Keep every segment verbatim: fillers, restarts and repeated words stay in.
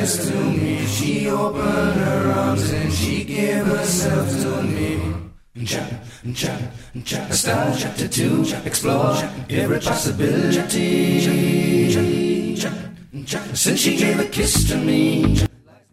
best to me. She opened her arms and she gave herself to me. Start chapter two, explore every possibility. Since she gave a kiss to me.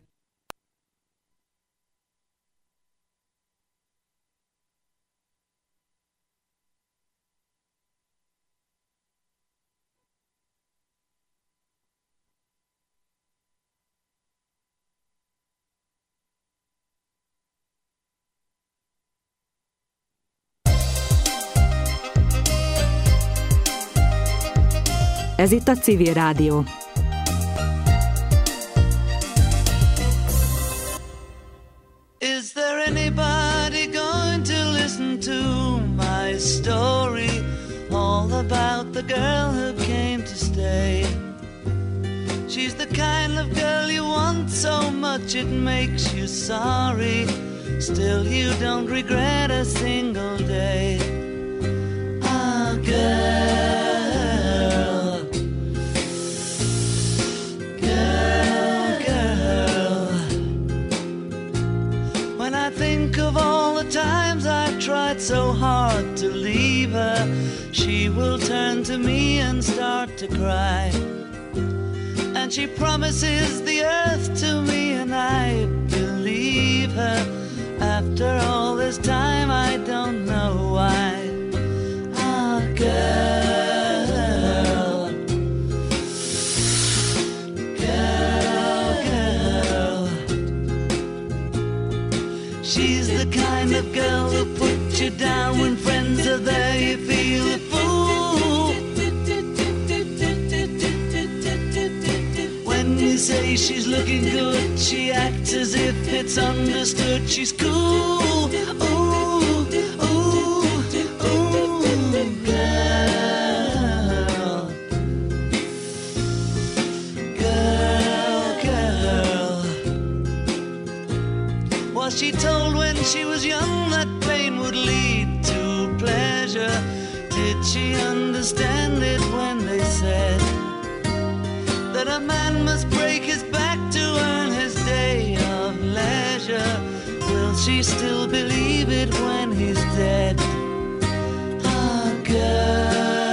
Ez itt a Civil Rádió. Is there anybody going to listen to my story? All about the girl who came to stay. She's the kind of girl you want so much it makes you sorry. Still you don't regret a single day. Ah, girl. Think of all the times I've tried so hard to leave her. She will turn to me and start to cry. And she promises the earth to me and I believe her. After all this time I don't know why. Ah, girl. She's the kind of girl who puts you down when friends are there. You feel a fool when you say she's looking good. She acts as if it's understood. She's cool. Ooh, ooh, ooh, girl, girl, girl. Was she told when she was young that pain would lead to pleasure? Did she understand it when they said that a man must break his back to earn his day of leisure? Will she still believe it when he's dead? Ah, girl.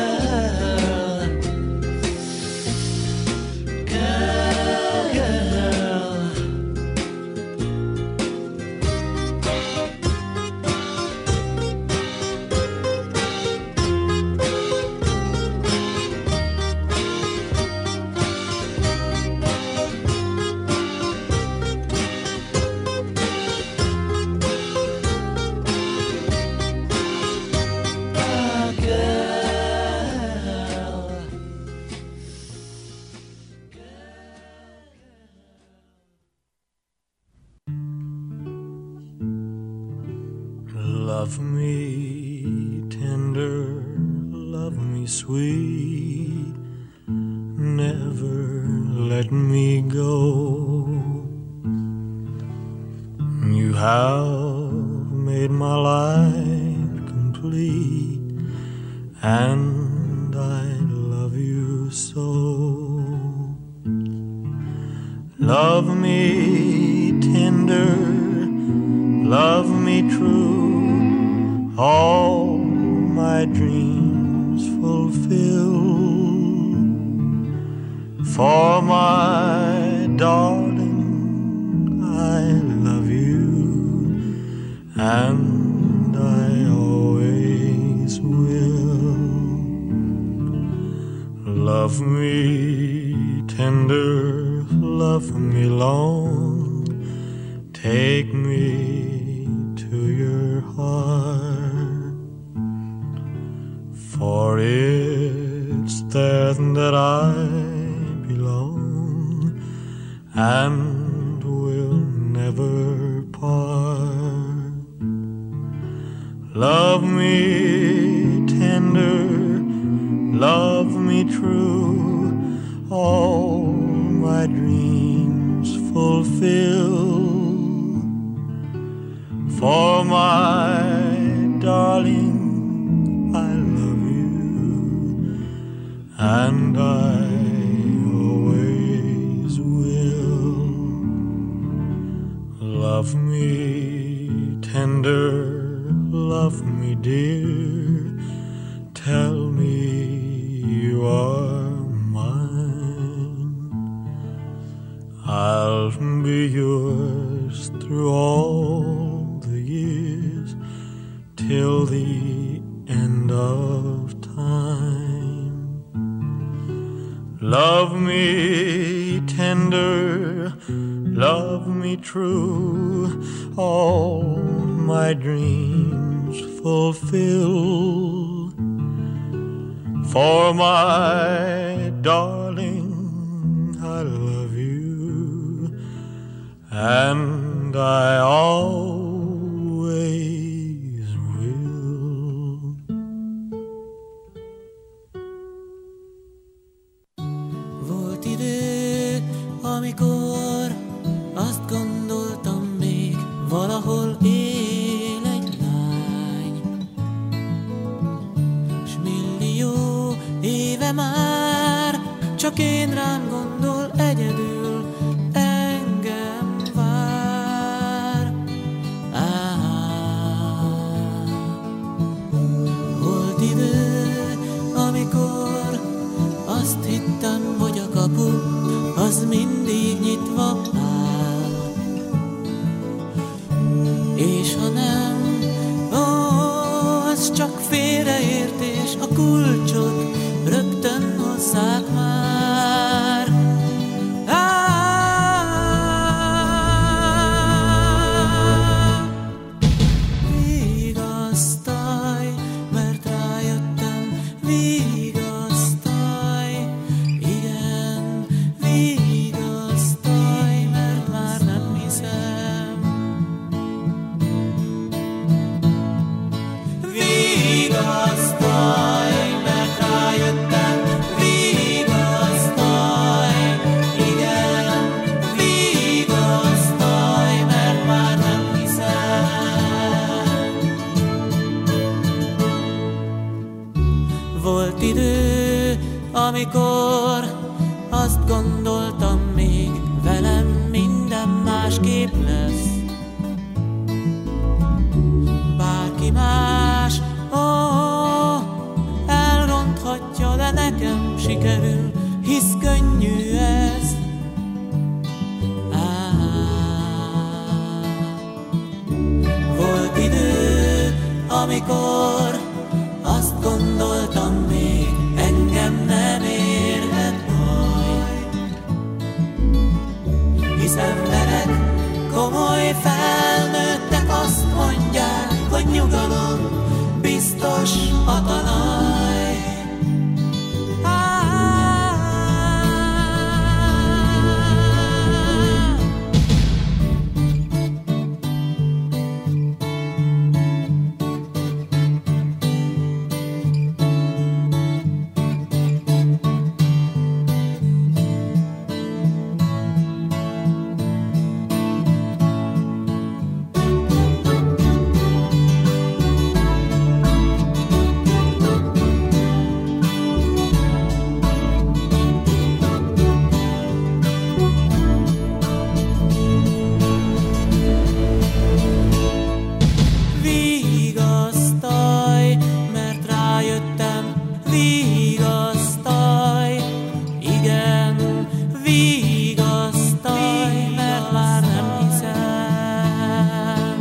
Love me tender, love me sweet, never let me go. You have made my life complete, and I love you so. Love me tender, love me true, all my dreams fulfill. For my darling, I love you, and I always will. Love me tender, love me long, take me to your heart, for it's there that I belong and will never part. Love me tender, love me true, all my dreams fulfill. For my darling, I love you, and I always will. me tender, love me dear, tell me you are mine. I'll be yours through all the years, till the end of time. Love me tender, love me true, all my dreams fulfill. For my darling, I love you, and I always will. Volt idő, amikor azt gondoltam még, valahol él egy lány, s millió éve már csak én rám gondol, egyedül engem vár. Á, volt idő, amikor azt hittem, hogy a kapu az mindig nyitva áll, és ha nem, ó, az csak félreértés, a kulcsot rögtön hozzák már. Á, vigasztalj, mert rájöttem, vigasztalj, igen, vigasztalj, mert már nem hiszem. Vigasztalj, mert rájöttem, vigasztalj, igen, vigasztalj, mert már nem hiszem. Volt idő, amikor azt gondoltam még, velem minden másképp lesz. Bárki más, ó, elronthatja, de nekem sikerül, hisz könnyű ez. Á, volt idő, amikor azt gondoltam még, engem nem érhet baj, hisz emberek, komoly felnőttek azt mondják, hogy nyugalom biztos a talaj. Á, vigasztalj, mert rájöttem, vigasztalj, igen, vigasztalj, mert már nem hiszem.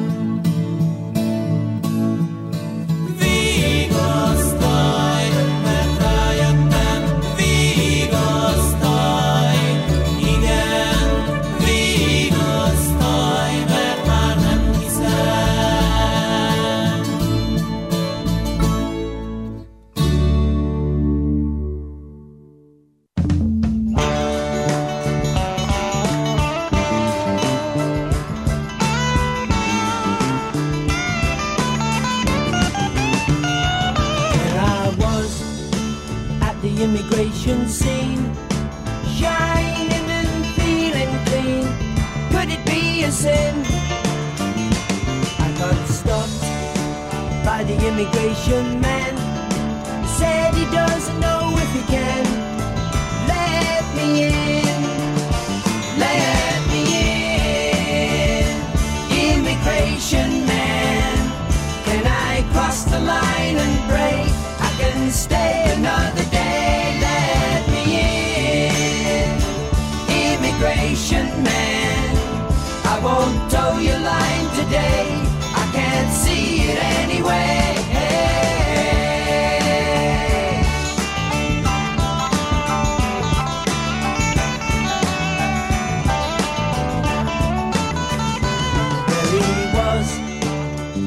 Vigasztalj, mert rájöttem, vigasztalj, igen, vigasztalj, mert már nem hiszem. There I was at the immigration scene, shining and feeling clean. Could it be a sin? I got stopped by the immigration man. He said he doesn't know if he can let me in, let me in.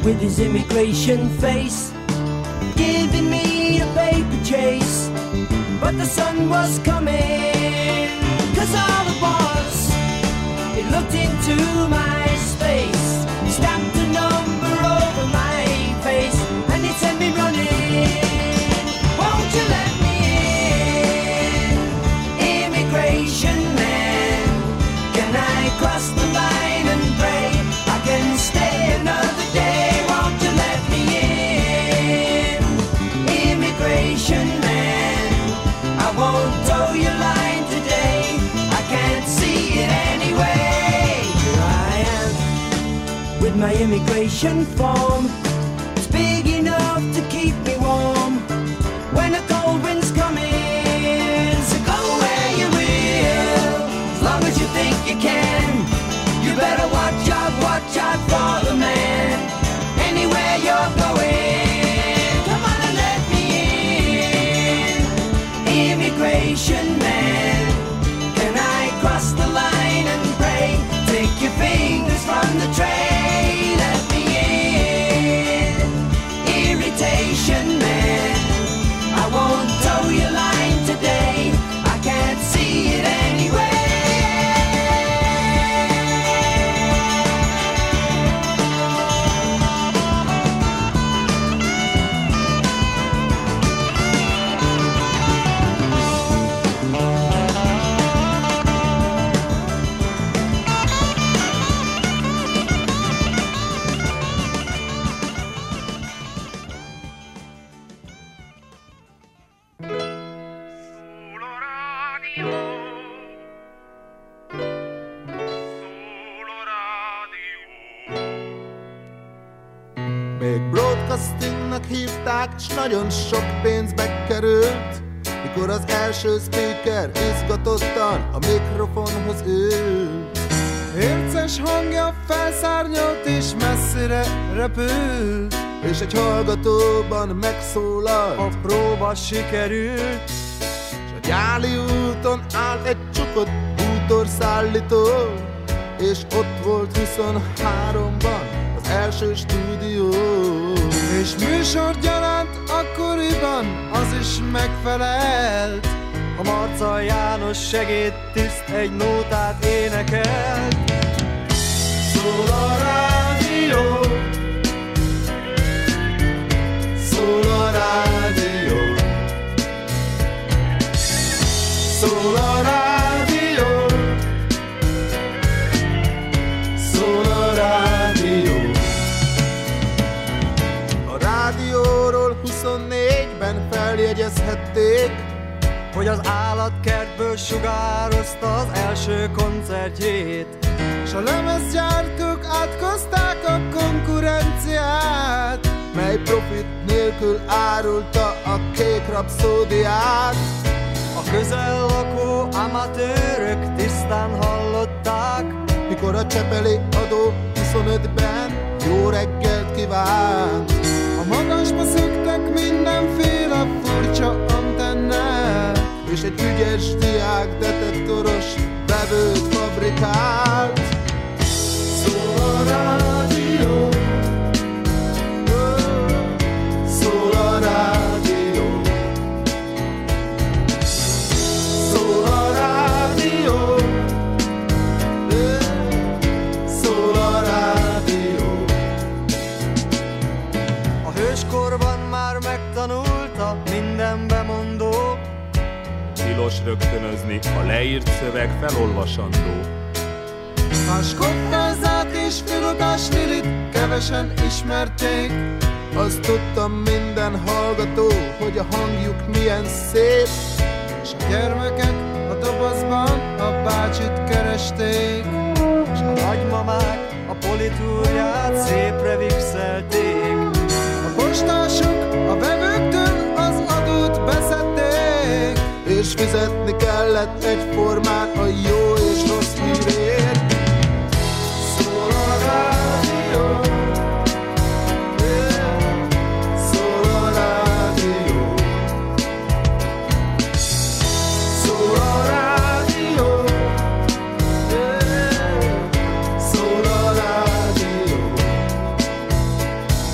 with his immigration face, giving me a paper chase. But the sun was coming, cause all it was, it looked into my space, stamped a number over my face, and it sent me running. Won't you let me in, immigration man? Can I cross the line and pray I can stay another day? Won't you let me in, immigration man? I won't tow your line today, I can't see it anyway. Here I am, with my immigration form, it's big enough to keep me warm when a cold wind's coming. So go where you will, as long as you think you can. You better watch out, watch out for the man, anywhere you're going. Come on and let me in, immigration man. Can I cross the line and pray? Take your fingers from the tray, let me in, irritation man. I won't tow your line today, I can't see it anyway. Még broadcastingnak hívták, s nagyon sok pénzbe került, mikor az első speaker izgatottan a mikrofonhoz ült. Érces hangja felszárnyolt és messzire repült, és egy hallgatóban megszólalt, a próba sikerült. S a Gyáli úton állt egy csukott bútorszállító, és ott volt huszonháromban az első stúdió. És műsorgyaránt akkoriban az is megfelelt, a Marca János segédtiszt egy nótát énekelt. Szól a rádió, szól a rádió, szól a rádió, szól a rádió. A rádióról huszonnégyben feljegyezhették, hogy az állatkertből sugározta az első koncertjét, s a lemezgyártók átkozták a konkurenciát, mely profit nélkül árulta a kék rapszódiát. A közel lakó amatőrök tisztán hallották, mikor a csepeli adó huszonötben jó reggelt kívánt. A magasba szöktek mindenféle furcsa antennát, és egy ügyes diák detektoros vevőt fabrikált. Szól a rádió, szól a rádió, szól a rádió, szól a rádió. A hőskorban már megtanulta minden bemondó, tilos rögtönözni, a leírt szöveg felolvasandó. A skottázát és filodás Lilit kevesen ismerték, azt tudtam minden hallgató, hogy a hangjuk milyen szép. És a gyermekek a dobozban a bácsit keresték, és a nagymamák a politúrját szépre vixelték. A postások a vevőktől az adót beszedték, és fizetni kellett egyformán a jó és rossz hírért. Szól a rádió, szól a rádió, szól a rádió, szól a rádió.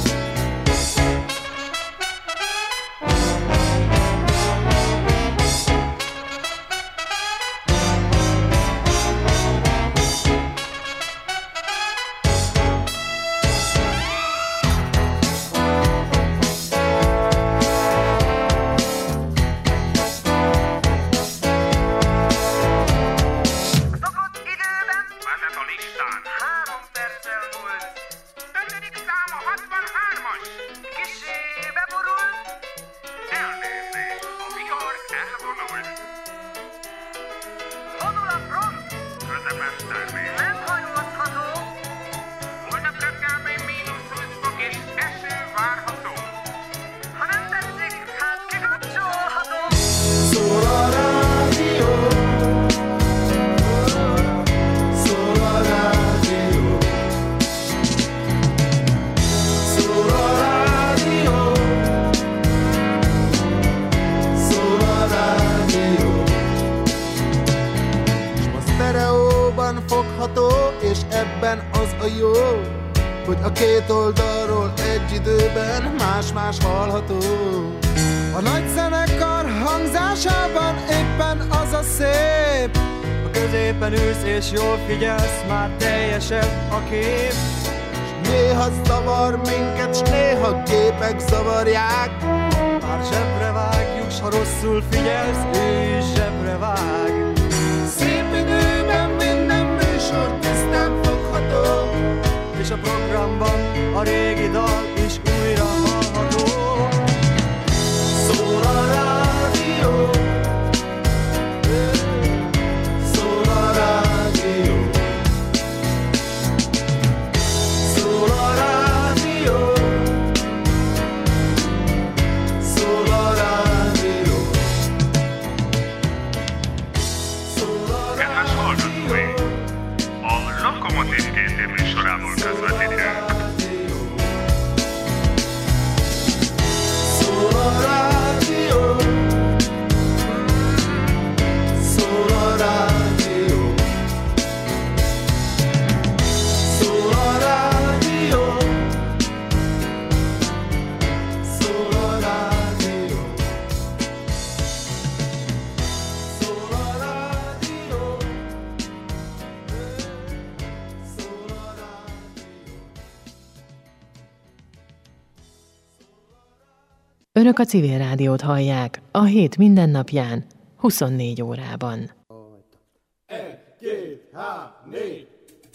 mestermény. Nem hajózható. Holnap reggel még mínusz húsz fok és eső várható. Ha nem tetszik, hát kikapcsolható. Szól a rádió, szól a rádió, szól a rádió, szól a rádió. A sztereóban fogható, és ebben az a jó, hogy a két oldalról egy időben más-más hallható. A nagy zenekar hangzásában éppen az a szép, a középen ülsz és jól figyelsz, már teljesebb a kép. S néha zavar minket, s néha képek zavarják. Már zsebre vágjuk, s ha rosszul figyelsz, ő is zsebre vág. Szép időben minden műsor tisztán fogható, és a programban a régi dal is újra hallható. Szól a rádió, szól a rádió, szól a rádió, szól a rádió, szól a rádió. Kedves hallgatói! A Lokomotív két év műsorából közvetítünk. Szól a rádió, szól a rádió, szól a rádió, szól a rádió, szól a rádió, szól a rádió. Önök a Civil Rádiót hallják a hét mindennapján, huszonnégy órában. Egy, két, há, négy.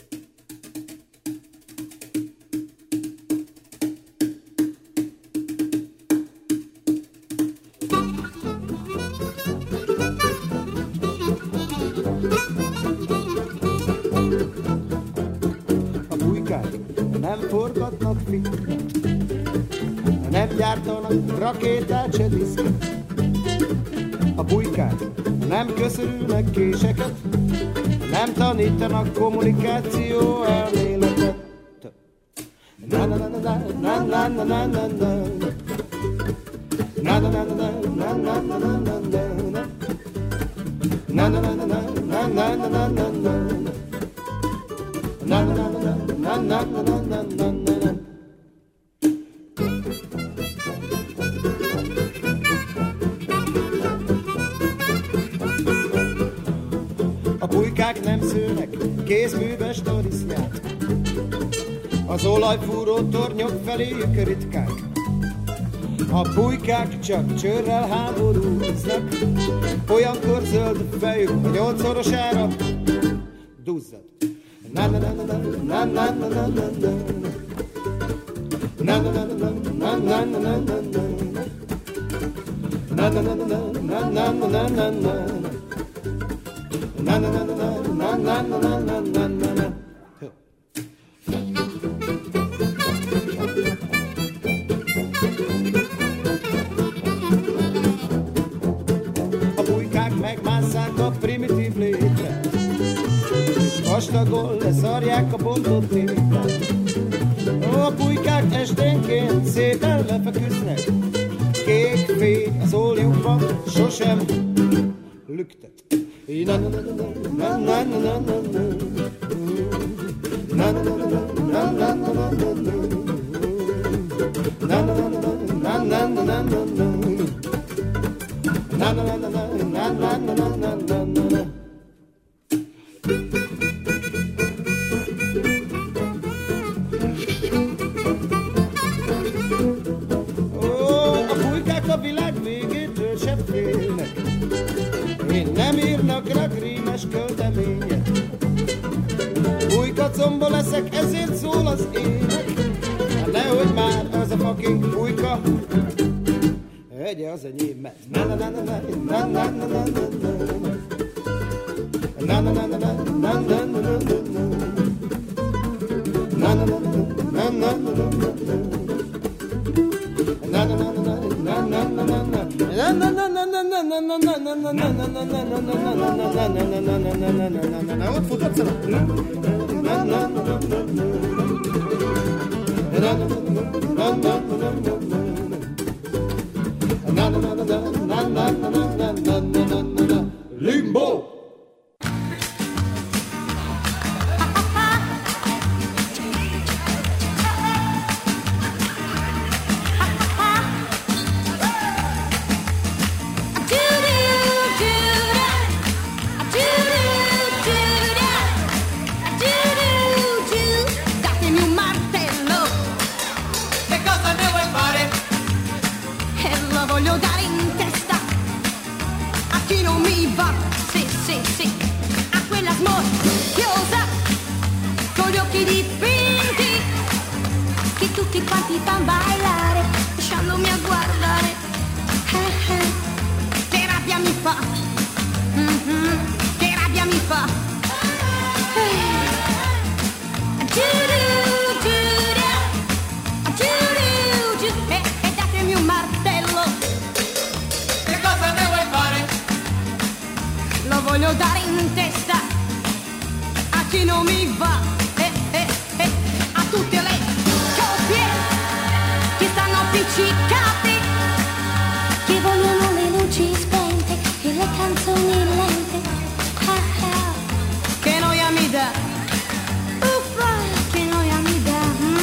A bujkák nem forgatnak filmet, nem gyártanak rakétát se diszket. A bujkák nem köszörülnek késeket, nem tanítanak kommunikáció elméletet. Na na na na na na na na na na. Na na na na na na na na na na. Na na na na na na na na na na. Na na na na na na na na na na. A bujkák nem szőnek kézműves torisznyát, az olajfúró tornyok feléjük ritkák. A bujkák csak csőrrel háborúznak, olyankor zöld fejük a nyolcszorosára duzzad. Na na na na na na na na na na na. Na na na na na na na na na na. Na na na na na na na na na na. Na na na na na na na na na na na na. A bujkák megmásszák a primitív létre, és vastagon leszarják a bontott tétát. A bujkák esténként szépen lefeküsznek, kék fény az óljukban sosem lüktet. Na na na na na na na na na. Na na na na na na na na na na. Na na na na na na na na na. Na na na na na na na na na na. Ó, a bujkák a világ végétől sem félnek, én nem írnak rá grímes költeményet. Bujkacomba leszek, ezért szól az ének. Hát nehogy már az a fucking bujka egye az enyém, mert na na na na na na na na na na na na na na na na na na Ott fut, ott szalad. Limbo! Tutti quanti fan ballare, lasciandomi a guardare. Eh, eh. Che rabbia mi fa, mm-hmm. Che rabbia mi fa. Eh. Giuru, giuru, giuru, giuru. E, e datemi un martello. Che cosa ne vuoi fare? Lo voglio dare in testa a chi non mi va. Eh, eh, eh. A tutte le che stanno appiccicati, che vogliono le luci spente e le canzoni lente. Ah, ah. Che noia mi dà, uffa, che noia mi dà. Mm.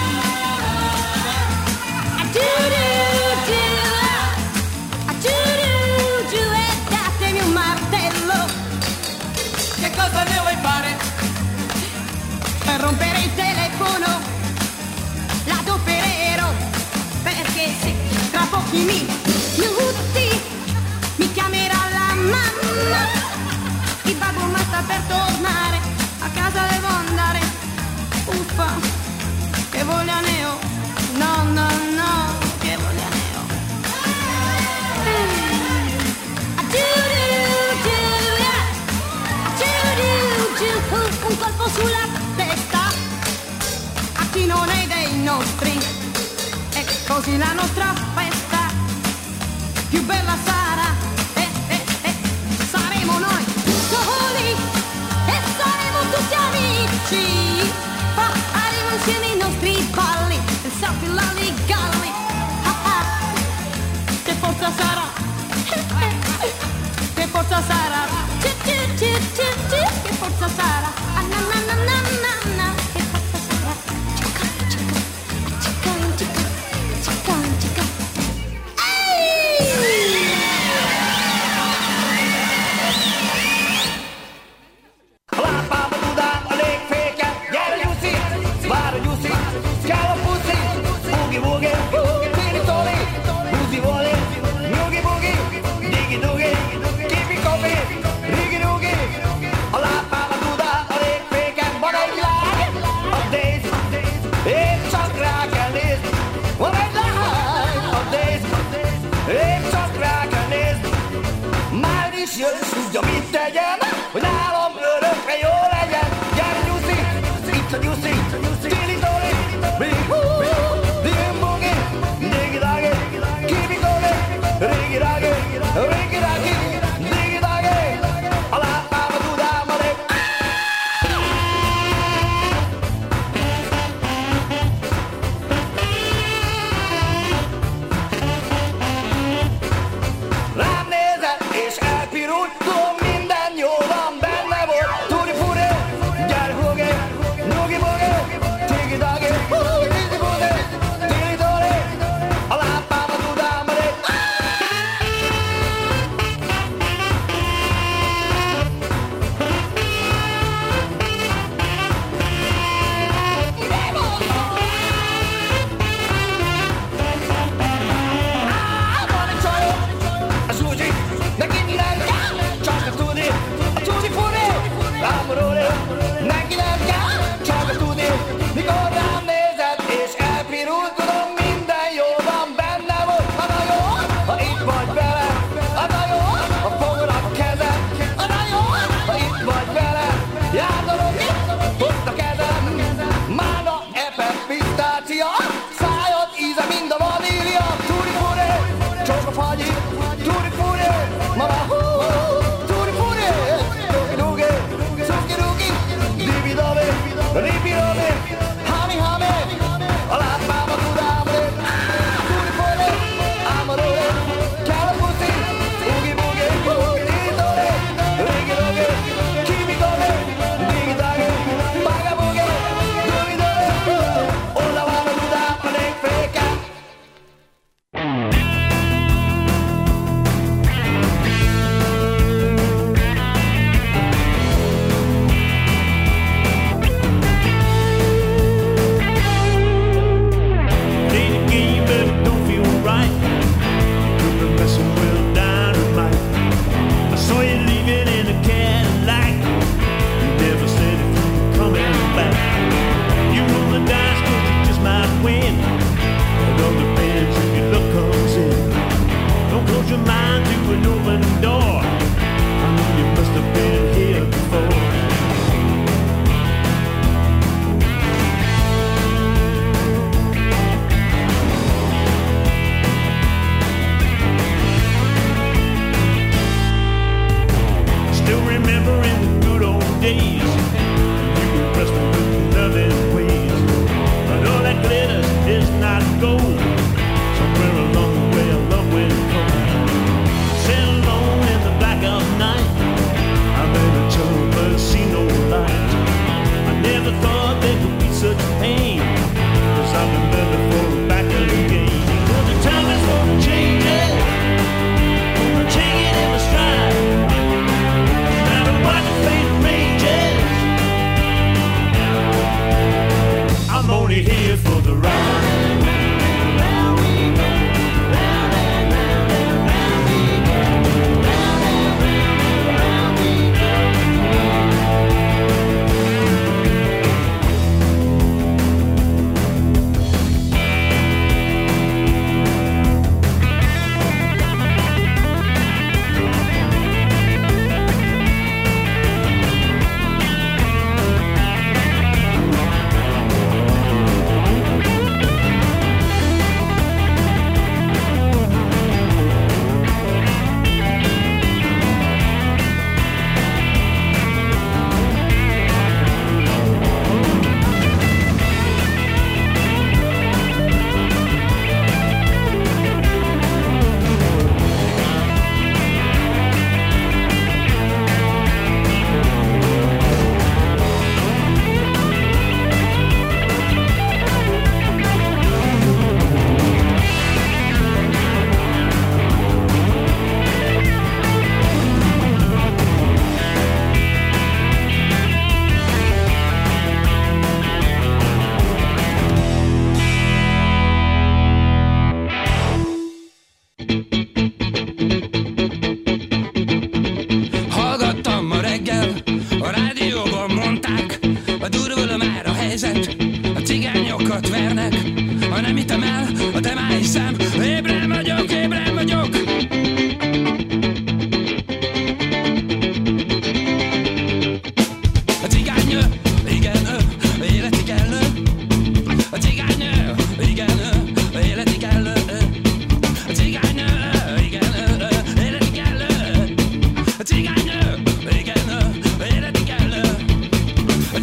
Giuru, giuru, giuru, giuru, e datemi un martello. Che cosa ne vuoi fare? Per rompere il telefono l'adopererò, perché se tra pochi minuti mi chiamerà la mamma, il babbo ma sta per tornare, a casa devo andare. Uffa, che voglia ne ho, no no no, che voglia ne ho. Giuru, giuru, giuru, giuru, un colpo sulla testa a chi non è dei nostri, e così la nostra festa più bella sarà, e, e, e saremo noi soli e saremo tutti amici, faremo insieme i nostri balli e salti lalli galli, ah, ah. Che forza sarà, che forza sarà, che forza sarà, ah, na, na, na, na, na, na. Che forza sarà. Tudja, mit tegyen, hogy nálam örökre jó legyen. Gyere, Nyuszi, itt a Nyuszi, Tili Toli, Big Hú, Dim Bugi, Digi Dagi, Kibi Kogi, Rigi Dagi, Rigi Dagi, Digi Dagi, a lábába tudám a lép. Rám nézett és elpirult, tudom, minden jó van benne volt. Tuti furi, gyere hugi, nyugi bugi, tigi dagi, tizi bugi, tili doli, a lábába tudám a lép. Van egy csajom, a Zsuzsi, neki nem kell, csak a tudni, a tuti furi, rámorolni, neki nem kell, csak a tudni, mikor rám nézett és elpirult, tudom, minden jó van benne volt. Az a jó, ha itt vagy vele, az a jó, ha fogod a kezem, az a jó, ha itt vagy vele, járdalom itt, hozd a kezem, mána, epe, pisztácia, szájad íze mind a vanília, tuti furi, csóka fagyi, tuti furi, mama hú, tuti furi, cigánynő, igen, életi kellő. A cigánynő, igen, életi kellő. A cigánynő, igen, életi kellő. A cigánynő.